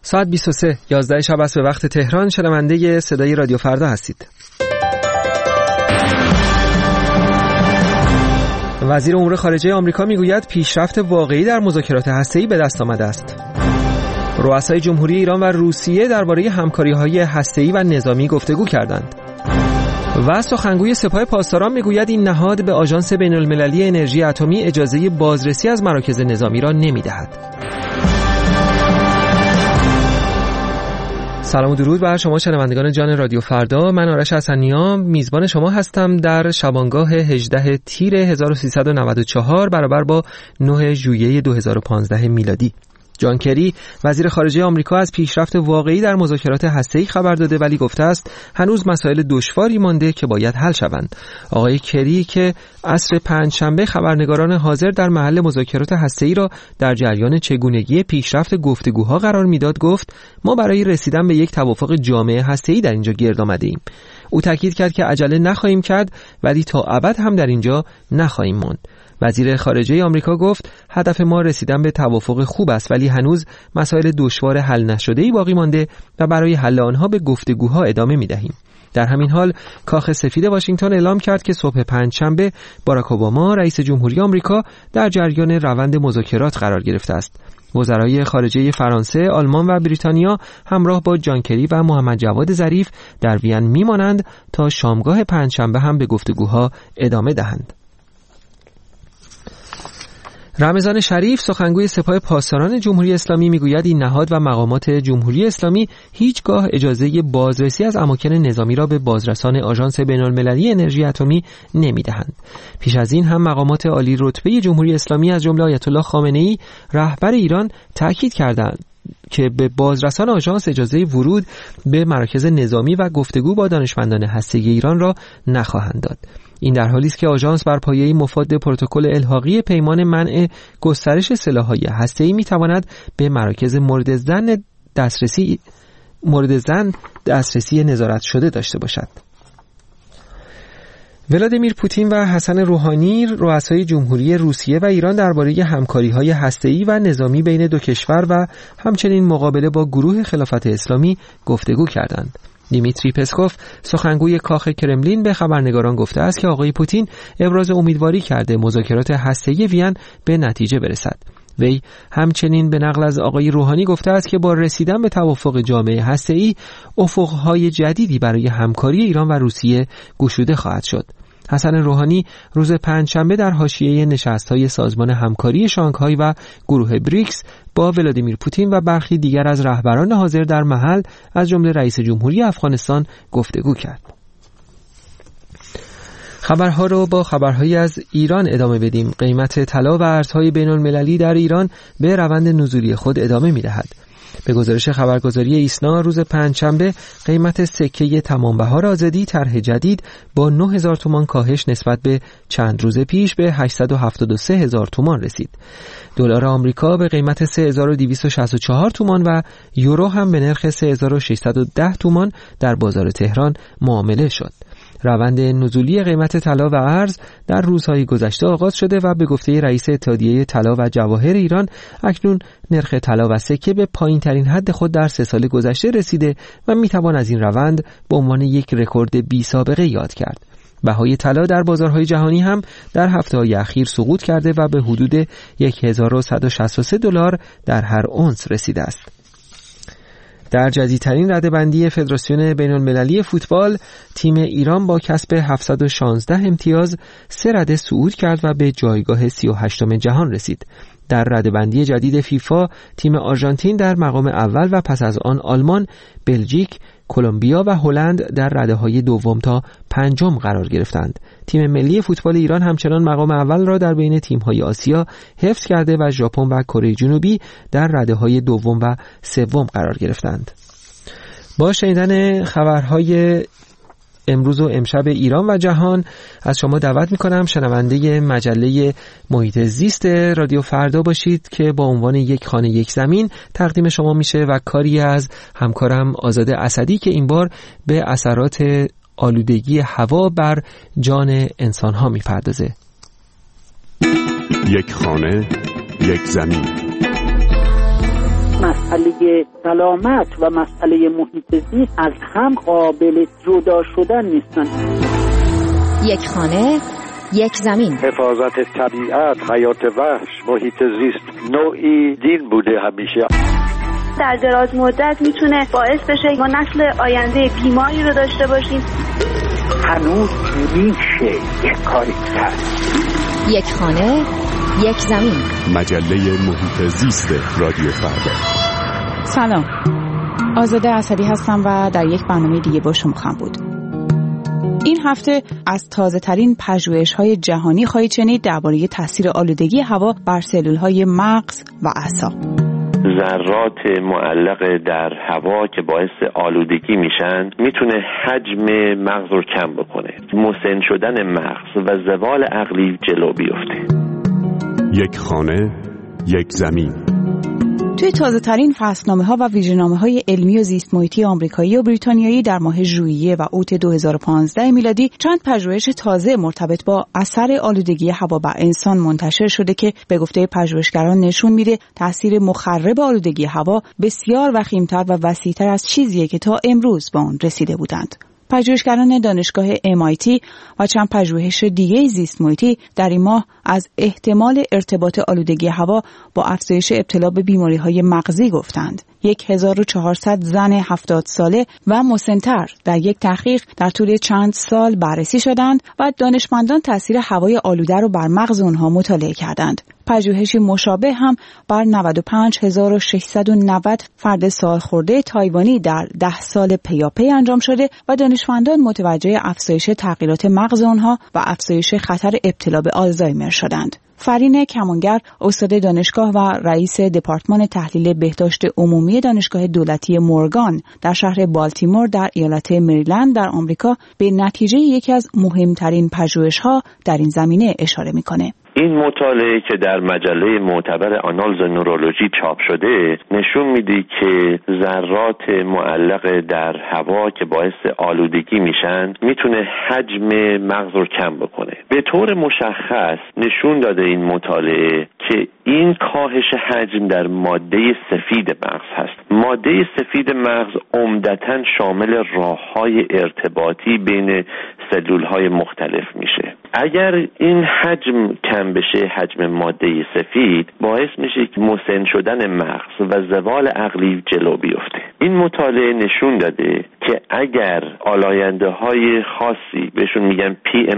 ساعت 23 11 شب است به وقت تهران. شنونده صدای رادیو فردا هستید. وزیر امور خارجه آمریکا میگوید پیشرفت واقعی در مذاکرات هسته‌ای به دست آمده است. رؤسای جمهوری ایران و روسیه درباره همکاری‌های هسته‌ای و نظامی گفتگو کردند. و سخنگوی سپاه پاسداران میگوید این نهاد به آژانس بین‌المللی انرژی اتمی اجازه بازرسی از مراکز نظامی را نمی‌دهد. سلام و درود بر شما شنوندگان جان رادیو فردا. من آرش حسنی‌نیا میزبان شما هستم در شبانگاه 18 تیر 1394 برابر با 9 ژوئیه 2015 میلادی. جان کری وزیر خارجه آمریکا از پیشرفت واقعی در مذاکرات هسته‌ای خبر داده، ولی گفته است هنوز مسائل دشواری مانده که باید حل شوند. آقای کری که عصر پنجشنبه خبرنگاران حاضر در محل مذاکرات هسته‌ای را در جریان چگونگی پیشرفت گفتگوها قرار میداد، گفت ما برای رسیدن به یک توافق جامع هسته‌ای در اینجا گرد آمده‌ایم. او تاکید کرد که عجله نخواهیم کرد، ولی تا ابد هم در اینجا نخواهیم ماند. وزیر خارجه آمریکا گفت هدف ما رسیدن به توافق خوب است، ولی هنوز مسائل دشوار حل نشده‌ای باقی مانده و برای حل آنها به گفتگوها ادامه می‌دهیم. در همین حال کاخ سفید واشنگتن اعلام کرد که صبح پنجشنبه باراک اوباما رئیس جمهوری آمریکا در جریان روند مذاکرات قرار گرفته است. وزرای خارجه فرانسه، آلمان و بریتانیا همراه با جان کری و محمد جواد ظریف در وین میمانند تا شامگاه پنجشنبه هم به گفتگوها ادامه دهند. رمضان شریف سخنگوی سپاه پاسداران جمهوری اسلامی میگوید این نهاد و مقامات جمهوری اسلامی هیچگاه اجازه بازرسی از اماکن نظامی را به بازرسان آژانس بین‌المللی انرژی اتمی نمیدهند. پیش از این هم مقامات عالی رتبه جمهوری اسلامی از جمله آیت الله خامنه‌ای رهبر ایران تاکید کردند که به بازرسان آژانس اجازه ورود به مراکز نظامی و گفتگو با دانشمندان هسته‌ای ایران را نخواهند داد. این در حالی است که آژانس بر پایه مفاد پروتکل الحاقی پیمان منع گسترش سلاح‌های هسته‌ای می‌تواند به مراکز مورد زن دسترسی نظارت شده داشته باشد. ولادیمیر پوتین و حسن روحانی رؤسای جمهوری روسیه و ایران درباره همکاری‌های هسته‌ای و نظامی بین دو کشور و همچنین مقابله با گروه خلافت اسلامی گفتگو کردند. دیمیتری پسکوف سخنگوی کاخ کرملین به خبرنگاران گفته است که آقای پوتین ابراز امیدواری کرده مذاکرات هسته‌ای وین به نتیجه برسد. وی همچنین به نقل از آقای روحانی گفته است که با رسیدن به توافق جامع هسته‌ای افق‌های جدیدی برای همکاری ایران و روسیه گشوده خواهد شد. حسن روحانی روز پنجشنبه در حاشیه نشست‌های سازمان همکاری شانگهای و گروه بریکس با ولادیمیر پوتین و برخی دیگر از رهبران حاضر در محل از جمله رئیس جمهوری افغانستان گفتگو کرد. خبرها رو با خبرهایی از ایران ادامه بدیم. قیمت طلا و ارزهای بین‌المللی در ایران به روند نزولی خود ادامه می‌دهد. به گزارش خبرگزاری ایسنا روز پنجشنبه قیمت سکه تمام بهار آزادی طرح جدید با 9000 تومان کاهش نسبت به چند روز پیش به 873000 تومان رسید. دلار آمریکا به قیمت 3264 تومان و یورو هم به نرخ 3610 تومان در بازار تهران معامله شد. روند نزولی قیمت طلا و ارز در روزهای گذشته آغاز شده و به گفته رئیس اتحادیه طلا و جواهر ایران اکنون نرخ طلا و سکه به پایین ترین حد خود در 3 سال گذشته رسیده و میتوان از این روند به عنوان یک رکورد بی سابقه یاد کرد. بهای طلا در بازارهای جهانی هم در هفته‌های اخیر سقوط کرده و به حدود 1163 دلار در هر اونس رسیده است. در جدیدترین رده‌بندی فدراسیون بین‌المللی فوتبال، تیم ایران با کسب 716 امتیاز 3 رده صعود کرد و به جایگاه 38ام جهان رسید. در رده‌بندی جدید فیفا، تیم آرژانتین در مقام اول و پس از آن آلمان، بلژیک، کلمبیا و هلند در رده‌های دوم تا پنجم قرار گرفتند. تیم ملی فوتبال ایران همچنان مقام اول را در بین تیم‌های آسیا حفظ کرده و ژاپن و کره جنوبی در رده‌های دوم و سوم قرار گرفتند. با شنیدن خبرهای امروز و امشب ایران و جهان از شما دعوت میکنم شنونده مجله محیط زیست رادیو فردا باشید که با عنوان یک خانه یک زمین تقدیم شما میشه و کاری از همکارم آزاده اسدی که این بار به اثرات آلودگی هوا بر جان انسانها میپردازه. یک خانه یک زمین. مسئله سلامت و مسئله محیط زیست از هم قابل جدا شدن نیستن. یک خانه، یک زمین. حفاظت طبیعت، حیات وحش، محیط زیست نوعی دین بوده همیشه. در دراز مدت میتونه باعث بشه ما نسل آینده بیماری رو داشته باشیم. هنوز میشه یک کاری کرد. یک خانه، یک زمین. مجله محیط زیست رادیو فردا. سلام، آزاده اسدی هستم و در یک برنامه دیگه با شما خواهم بود. این هفته از تازه ترین پژوهش‌های جهانی خواهید شنید درباره تاثیر آلودگی هوا بر سلول‌های مغز و اعصاب. ذرات معلق در هوا که باعث آلودگی میشن میتونه حجم مغز رو کم بکنه، مسن شدن مغز و زوال عقلی جلو بیفته. یک خانه، یک زمین. توی تازه ترین فصلنامه‌ها و ویژه‌نامه‌های علمی و زیست محیطی آمریکایی و بریتانیایی در ماه ژوئیه و اوت 2015 میلادی چند پژوهش تازه مرتبط با اثر آلودگی هوا بر انسان منتشر شده که به گفته پژوهشگران نشون میده تاثیر مخرب آلودگی هوا بسیار وخیم‌تر و وسیع‌تر از چیزیه که تا امروز به آن رسیده بودند. پژوهشگران دانشگاه MIT و چند پژوهش دیگه زیست محیطی در این ماه از احتمال ارتباط آلودگی هوا با افزایش ابتلا به بیماری‌های مغزی گفتند. 1400 زن 70 ساله و مسن‌تر در یک تحقیق در طول چند سال بررسی شدند و دانشمندان تاثیر هوای آلوده را بر مغز آنها مطالعه کردند. پژوهشی مشابه هم بر 95690 فرد سالخورده تایوانی در 10 سال پیاپی انجام شده و دانشمندان متوجه افزایش تغییرات مغز آنها و افزایش خطر ابتلا به آلزایمر شدند. فرین کمانگر، استاد دانشگاه و رئیس دپارتمان تحلیل بهداشت عمومی دانشگاه دولتی مورگان در شهر بالتیمور در ایالت مریلند در آمریکا، به نتیجه یکی از مهمترین پژوهش‌ها در این زمینه اشاره می‌کنه. این مطالعه که در مجله معتبر آنالز نورولوژی چاپ شده نشون میده که ذرات معلق در هوا که باعث آلودگی میشن میتونه حجم مغز رو کم بکنه. به طور مشخص نشون داده این مطالعه که این کاهش حجم در ماده سفید مغز هست. ماده سفید مغز عمدتاً شامل راه‌های ارتباطی بین سلول‌های مختلف میشه. اگر این حجم کم بشه، حجم ماده سفید، باعث میشه که مسن شدن مغز و زوال عقلی جلو بیفته. این مطالعه نشون داده که اگر آلاینده‌های خاصی بهشون میگن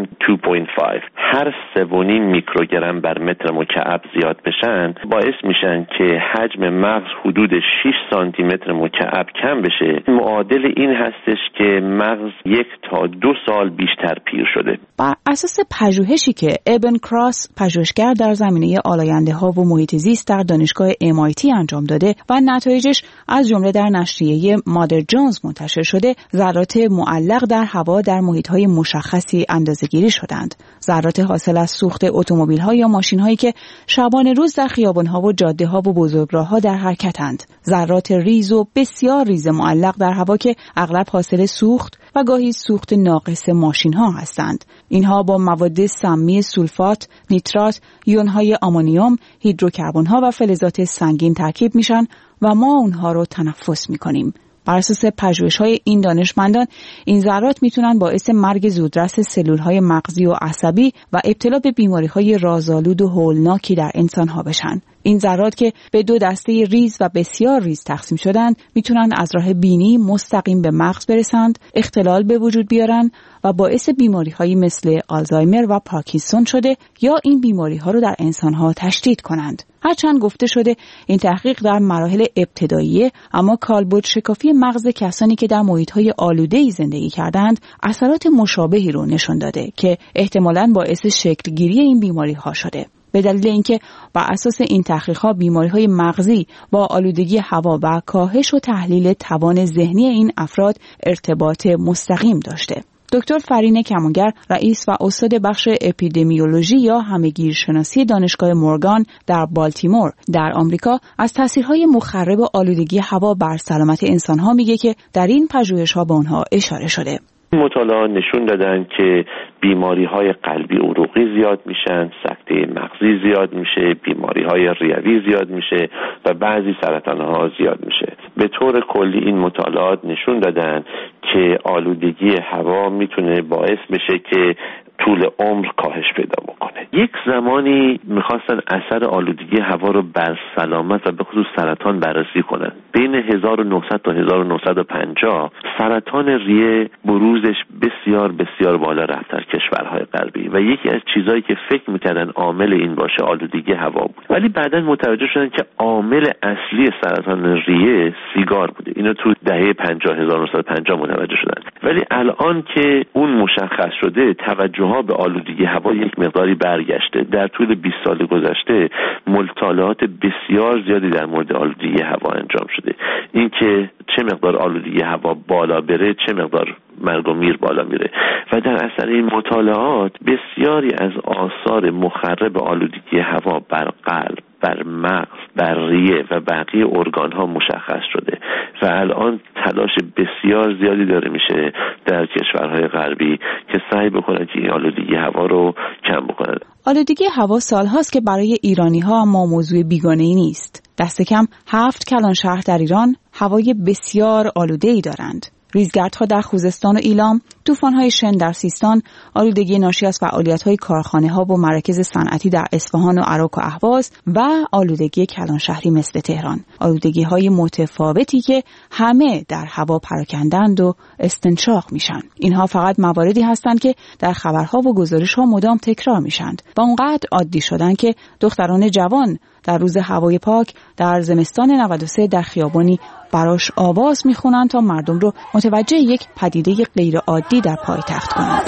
PM2.5 هر 3.5 میکروگرم بر متر مکعب زیاد بشن، باعث میشن که حجم مغز حدود 6 سانتی متر مکعب کم بشه. معادل این هستش که مغز 1 تا 2 سال بیشتر پیر شده. بر اساس پژوهشی که ابن کراس، پژوهشگر در زمینه آلاینده‌ها و محیط زیست در دانشگاه MIT انجام داده و نتایجش از جمله در نشریه مادر جونز منتشر شده، ذرات معلق در هوا در محیط‌های مشخصی اندازه‌گیری شدند. ذرات حاصل از سوخت اتومبیل‌ها یا ماشین‌هایی که شبانه روز در خیابان‌ها و جاده‌ها و بزرگراه‌ها در حرکتند. ذرات ریز و بسیار ریز معلق در هوا که اغلب حاصل سوخت و گاهی سوخت ناقص ماشین‌ها هستند. اینها با مواد سمی سولفات، نیترات، یون‌های آمونیوم، هیدروکربن‌ها و فلزات سنگین ترکیب میشن و ما اونها رو تنفس می‌کنیم. بر اساس پژوهش‌های این دانشمندان، این ذرات میتونن باعث مرگ زودرس سلول‌های مغزی و عصبی و ابتلا به بیماری‌های رازآلود و هولناکی در انسان‌ها بشن. این ذرات که به 2 دسته ریز و بسیار ریز تقسیم شدند، میتونن از راه بینی مستقیم به مغز برسند، اختلال به وجود بیارن و باعث بیماری‌هایی مثل آلزایمر و پارکینسون شده یا این بیماری‌ها رو در انسان‌ها تشدید کنند. هرچند گفته شده این تحقیق در مراحل ابتداییه، اما کالبد شکافی مغز کسانی که در محیط‌های آلوده‌ای زندگی کردند اثرات مشابهی رو نشون داده که احتمالاً باعث شکل‌گیری این بیماری‌ها شده. به دلیل اینکه بر اساس این تحقیق‌ها بیماری‌های مغزی با آلودگی هوا و کاهش و تحلیل توان ذهنی این افراد ارتباط مستقیم داشته. دکتر فرین کمانگر، رئیس و استاد بخش اپیدمیولوژی یا همه‌گیرشناسی دانشگاه مورگان در بالتیمور در آمریکا، از تاثیرهای مخرب آلودگی هوا بر سلامت انسان‌ها میگه که در این پژوهش‌ها به آنها اشاره شده. مطالعات نشون دادن که بیماری‌های قلبی عروقی زیاد میشن، سکته مغزی زیاد میشه، بیماری‌های ریوی زیاد میشه و بعضی سرطان‌ها زیاد میشه. به طور کلی این مطالعات نشون دادن که آلودگی هوا میتونه باعث بشه که طول عمر کاهش پیدا بکنه. یک زمانی میخواستن اثر آلودگی هوا رو بر سلامت و به خصوص سرطان بررسی کنن. بین 1900 تا 1950 سرطان ریه بروزش بسیار بسیار بالا رفت در کشورهای غربی و یکی از چیزایی که فکر میکردن عامل این باشه آلودگی هوا بود. ولی بعداً متوجه شدن که عامل اصلی سرطان ریه سیگار بوده. اینو تو دهه 1950 متوجه شدن. ولی الان که اون مشخص شده توجه ها به آلودگی هوا یک مقداری برگشته. در طول 20 سال گذشته مطالعات بسیار زیادی در مورد آلودگی هوا انجام شده. اینکه چه مقدار آلودگی هوا بالا بره، چه مقدار مرگ و میر بالا میره و در اثر این مطالعات بسیاری از آثار مخرب آلودگی هوا بر قلب، بر مغز، بر ریه و بقیه ارگان ها مشخص شده و الان تلاش بسیار زیادی داره میشه در کشورهای غربی که سعی بکنن که این آلودگی هوا رو کم بکنن. آلودگی هوا سالهاست که برای ایرانی ها اما موضوع بیگانه‌ای نیست. دست کم 7 کلان شهر در ایران هوای بسیار آلوده‌ای دارند. ریزگردها در خوزستان و ایلام، طوفان‌های شن در سیستان، آلودگی ناشی از فعالیت‌های کارخانه‌ها و مراکز صنعتی در اصفهان و عراق و اهواز و آلودگی کلانشهری مثل تهران. آلودگی‌های متفاوتی که همه در هوا پراکندند و استنشاق میشن. اینها فقط مواردی هستند که در خبرها و گزارش‌ها مدام تکرار میشند و اونقدر عادی شدن که دختران جوان در روز هوای پاک در زمستان 93 در خیابانی براش آواز میخونن تا مردم رو متوجه یک پدیده غیر عادی در پایتخت کنند.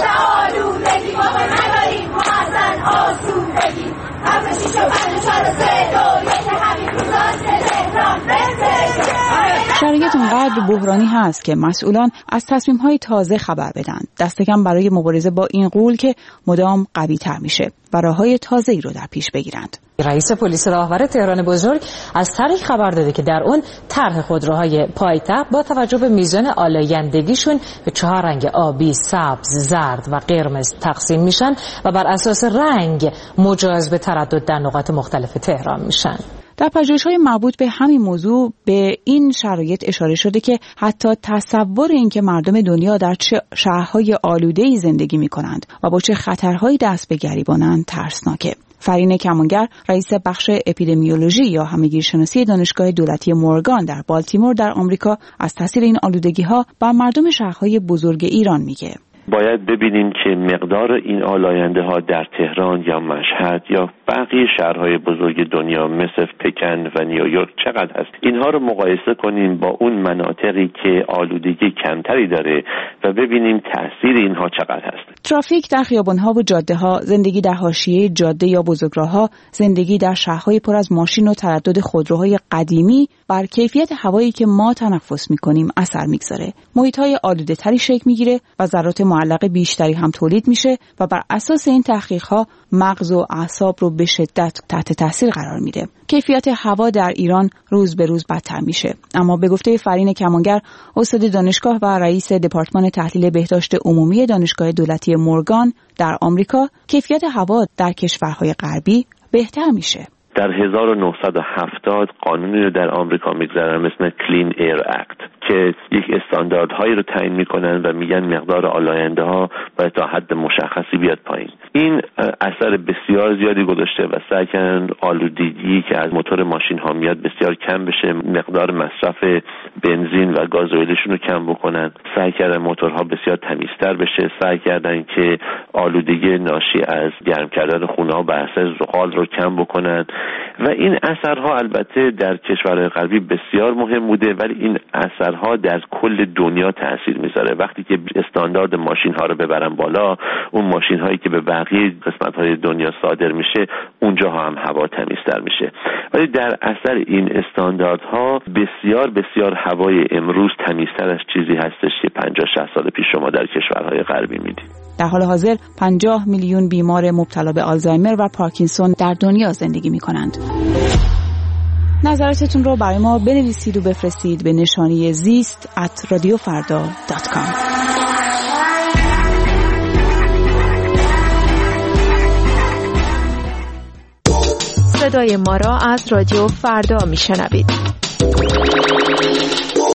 شرایط اونقدر بحرانی هست که مسئولان از تصمیم‌های تازه خبر بدن، دست کم برای مبارزه با این غول که مدام قوی‌تر میشه و راه‌های تازه‌ای رو در پیش بگیرند. رئیس پلیس راهور تهران بزرگ از طریق خبر داده که در اون طرح خودروهای پایتخت با توجه به میزان آلایندگیشون به 4 رنگ آبی، سبز، زرد و قرمز تقسیم میشن و بر اساس رنگ مجاز به تردد در نقاط مختلف تهران میشن. در پژوهش‌های مربوط به همین موضوع به این شرایط اشاره شده که حتی تصور اینکه مردم دنیا در چه شهرهای آلوده‌ای زندگی می‌کنند و با چه خطرهایی دست به گریبانند ترسناکه. فرین کمانگر، رئیس بخش اپیدمیولوژی یا همه‌گیرشناسی دانشگاه دولتی مورگان در بالتیمور در آمریکا از تاثیر این آلودگی‌ها بر مردم شهرهای بزرگ ایران میگه. باید ببینیم که مقدار این آلاینده ها در تهران یا مشهد یا بقیه شهرهای بزرگ دنیا مثل پکن و نیویورک چقدر هست. اینها رو مقایسه کنیم با اون مناطقی که آلودگی کمتری داره و ببینیم تأثیر اینها چقدر هست. ترافیک در خیابان‌ها و جاده‌ها، زندگی در حاشیه جاده یا بزرگراه‌ها، زندگی در شهرهای پر از ماشین و تردد خودروهای قدیمی بر کیفیت هوایی که ما تنفس می‌کنیم اثر می‌گذاره. محیط‌های آلوده‌تری شکل می‌گیره و ذرات معلق بیشتری هم تولید میشه و بر اساس این تحقیق‌ها مغز و اعصاب رو به شدت تحت تاثیر قرار میده. کیفیت هوا در ایران روز به روز بدتر میشه. اما به گفته فرین کمانگر، استاد دانشگاه و رئیس دپارتمان تحلیل بهداشت عمومی دانشگاه دولتی مورگان در آمریکا، کیفیت هوا در کشورهای غربی بهتر میشه. در 1970 قانونی رو در آمریکا میگذارن مثل کلین ایر اکت که یک استانداردهایی رو تعیین میکنن و میگن مقدار آلاینده ها باید تا حد مشخصی بیاد پایین. این اثر بسیار زیادی گذاشته و سعی کردن آلودگی که از موتور ماشین ها میاد بسیار کم بشه، مقدار مصرف بنزین و گازوئیلشون رو کم بکنن، سعی کردن موتورها بسیار تمیزتر بشه، سعی کردن که آلودگی ناشی از گرم کردن خونه ها بر اساس زغال رو کم بکنن و این اثرها البته در کشورهای غربی بسیار مهم بوده، ولی این اثرها در کل دنیا تاثیر میذاره. وقتی که استاندارد ماشین ها رو ببرن بالا، اون ماشین هایی که به بقیه قسمت های دنیا صادر میشه اونجا هم هوا تمیزتر میشه. ولی در اثر این استانداردها بسیار بسیار هوای امروز تمیزتر از چیزی هستش که 50-60 سال پیش شما در کشورهای غربی میدید. در حال حاضر 50 میلیون بیمار مبتلا به آلزایمر و پارکینسون در دنیا زندگی می‌کنند. نظراتتون رو برای ما بنویسید و بفرستید به نشانی زیست@radiofarda.com. صدای ما را از رادیو فردا میشنوید.